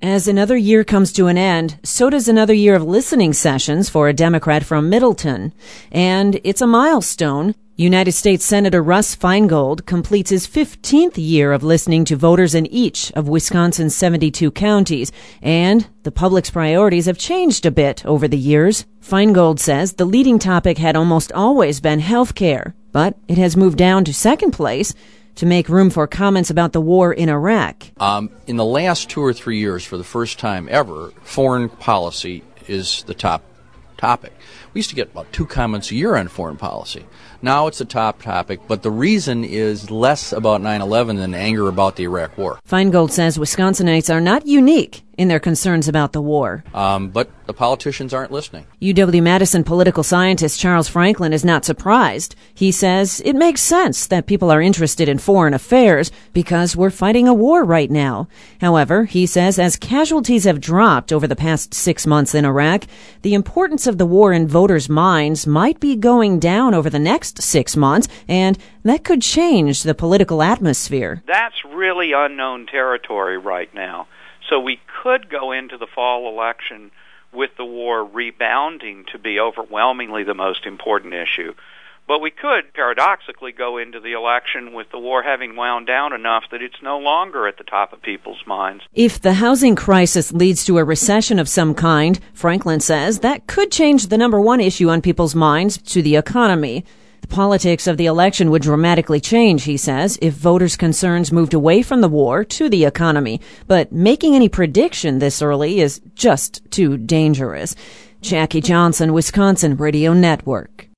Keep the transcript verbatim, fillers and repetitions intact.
As another year comes to an end, so does another year of listening sessions for a Democrat from Middleton. And it's a milestone. United States Senator Russ Feingold completes his fifteenth year of listening to voters in each of Wisconsin's seventy-two counties, and the public's priorities have changed a bit over the years. Feingold says the leading topic had almost always been health care, but it has moved down to second place to make room for comments about the war in Iraq. Um, in the last two or three years, for the first time ever, foreign policy is the top topic. We used to get about two comments a year on foreign policy. Now it's a top topic, but the reason is less about nine eleven than anger about the Iraq war. Feingold says Wisconsinites are not unique in their concerns about the war. Um, but the politicians aren't listening. U W-Madison political scientist Charles Franklin is not surprised. He says it makes sense that people are interested in foreign affairs because we're fighting a war right now. However, he says as casualties have dropped over the past six months in Iraq, the importance of the war in voters' minds might be going down over the next six months, and that could change the political atmosphere. That's really unknown territory right now. So we could go into the fall election with the war rebounding to be overwhelmingly the most important issue. But we could, paradoxically, go into the election with the war having wound down enough that it's no longer at the top of people's minds. If the housing crisis leads to a recession of some kind, Franklin says that could change the number one issue on people's minds to the economy. The politics of the election would dramatically change, he says, if voters' concerns moved away from the war to the economy. But making any prediction this early is just too dangerous. Jackie Johnson, Wisconsin Radio Network.